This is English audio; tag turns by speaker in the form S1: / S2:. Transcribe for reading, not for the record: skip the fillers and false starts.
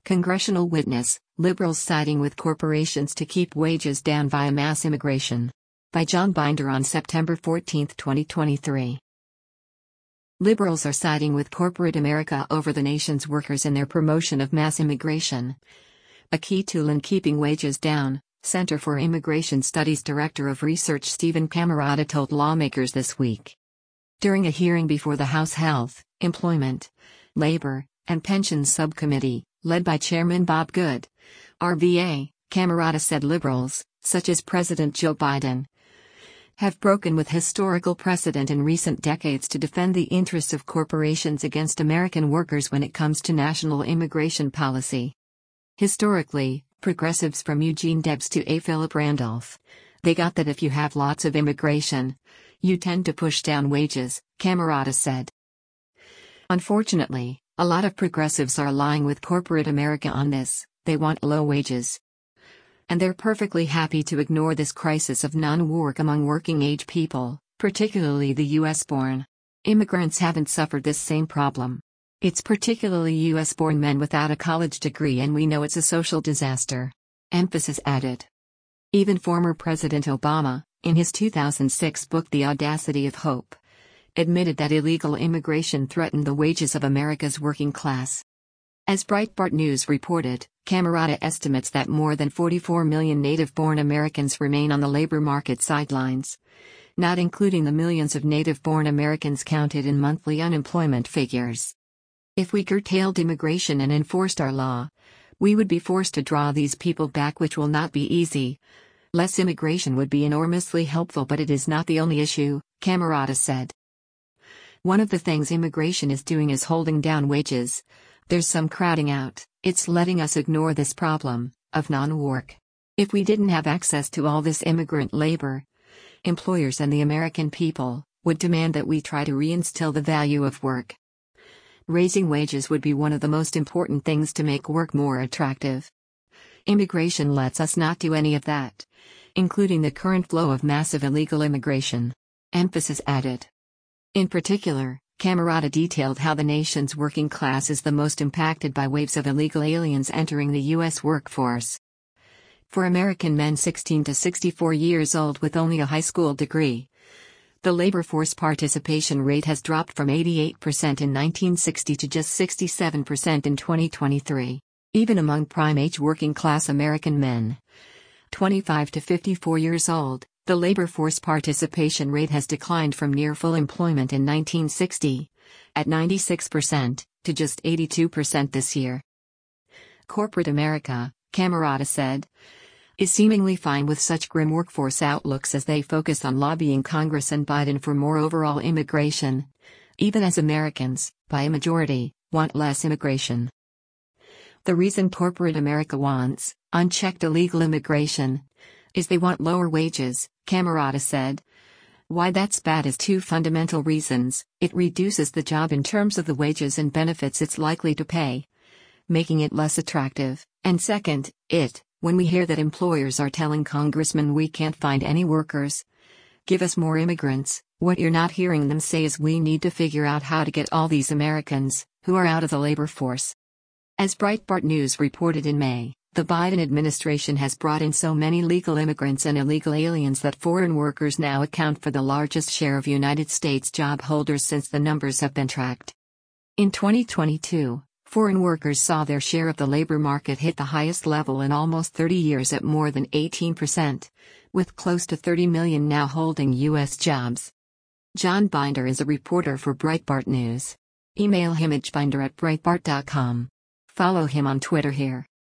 S1: Congressional witness, liberals siding with corporations to keep wages down via mass immigration. By John Binder on September 14, 2023. Liberals are siding with corporate America over the nation's workers in their promotion of mass immigration. A key tool in keeping wages down, Center for Immigration Studies Director of Research Stephen Camarota told lawmakers this week. During a hearing before the House Health, Employment, Labor, and Pensions Subcommittee, led by Chairman Bob Good, RVA, Camarota said liberals, such as President Joe Biden, have broken with historical precedent in recent decades to defend the interests of corporations against American workers when it comes to national immigration policy. Historically, progressives from Eugene Debs to A. Philip Randolph, they got that if you have lots of immigration, you tend to push down wages, Camarota said. Unfortunately, a lot of progressives are lying with corporate America on this. They want low wages. And they're perfectly happy to ignore this crisis of non-work among working-age people, particularly the U.S.-born. Immigrants haven't suffered this same problem. It's particularly U.S.-born men without a college degree, and we know it's a social disaster. Emphasis added. Even former President Obama, in his 2006 book The Audacity of Hope, admitted that illegal immigration threatened the wages of America's working class. As Breitbart News reported, Camarota estimates that more than 44 million native-born Americans remain on the labor market sidelines, not including the millions of native-born Americans counted in monthly unemployment figures. If we curtailed immigration and enforced our law, we would be forced to draw these people back, which will not be easy. Less immigration would be enormously helpful, but it is not the only issue, Camarota said. One of the things immigration is doing is holding down wages. There's some crowding out. It's letting us ignore this problem of non-work. If we didn't have access to all this immigrant labor, employers and the American people would demand that we try to reinstill the value of work. Raising wages would be one of the most important things to make work more attractive. Immigration lets us not do any of that, including the current flow of massive illegal immigration. Emphasis added. In particular, Camarota detailed how the nation's working class is the most impacted by waves of illegal aliens entering the U.S. workforce. For American men 16 to 64 years old with only a high school degree, the labor force participation rate has dropped from 88% in 1960 to just 67% in 2023. Even among prime-age working-class American men, 25 to 54 years old, the labor force participation rate has declined from near full employment in 1960, at 96%, to just 82% this year. Corporate America, Camarota said, is seemingly fine with such grim workforce outlooks as they focus on lobbying Congress and Biden for more overall immigration, even as Americans, by a majority, want less immigration. The reason corporate America wants unchecked illegal immigration is they want lower wages, Camarota said. Why that's bad is two fundamental reasons. It reduces the job in terms of the wages and benefits it's likely to pay, making it less attractive. And second, when we hear that employers are telling congressmen we can't find any workers, give us more immigrants, what you're not hearing them say is we need to figure out how to get all these Americans, who are out of the labor force. As Breitbart News reported in May, the Biden administration has brought in so many legal immigrants and illegal aliens that foreign workers now account for the largest share of United States job holders since the numbers have been tracked. In 2022, foreign workers saw their share of the labor market hit the highest level in almost 30 years at more than 18%, with close to 30 million now holding U.S. jobs. John Binder is a reporter for Breitbart News. Email him at binder@breitbart.com. Follow him on Twitter here.